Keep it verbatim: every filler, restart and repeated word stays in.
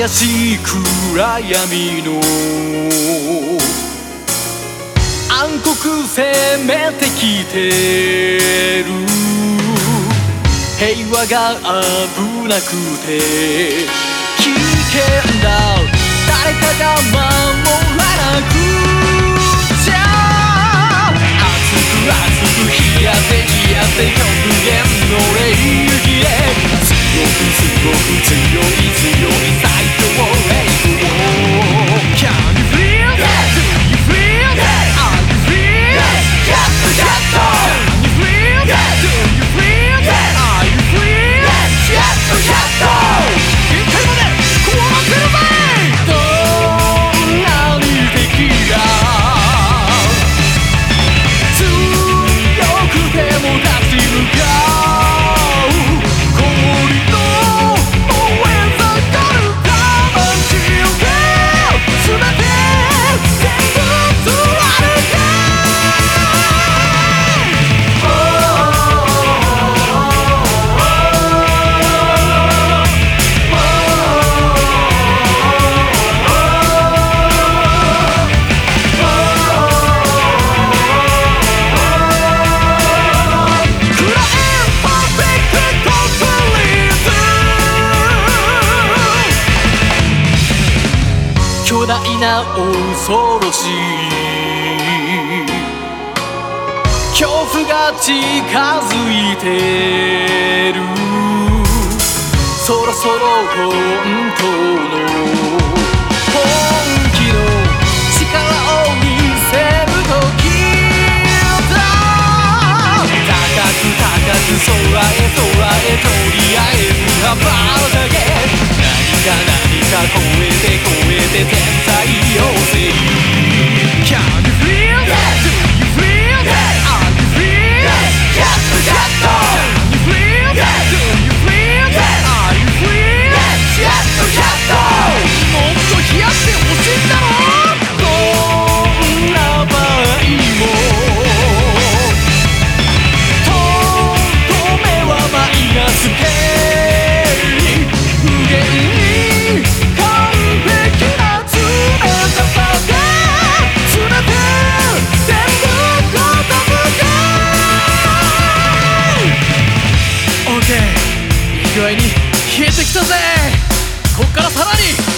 怪しい暗闇の暗黒攻めてきてる。平和が危なくて危険だ。誰かが守らなくちゃ。熱く熱く冷やせ冷やせ極限の霊気で強く強く強い強い最強霊気を Can you feel that? Do you feel that? Are you feel that? Cat cat Can you feel that? Do you feel that? Are you feel that? Cat cat 限界までこうなってるぜ。どんなに敵が強くても立ち向かう氷の燃え盛る魂を全て全部貫け。巨大な恐ろしい恐怖が近づいてる。そろそろ本当の本気の力を見せる時だ。高く高く空へ空へとりあえず羽ばたけ。何か何か超えて超えて天才妖精 Can you feel that? Do you feel that? Are you feel that? Cat cat Can you feel that? Do you feel that? Are you feel that? Cat cat もっと冷やしてほしいんだろ。どんな場合もとどめはマイナス系無限に完璧な冷たさで全て全部片付け OK いい具合に冷えてきたぜ。こっからさらに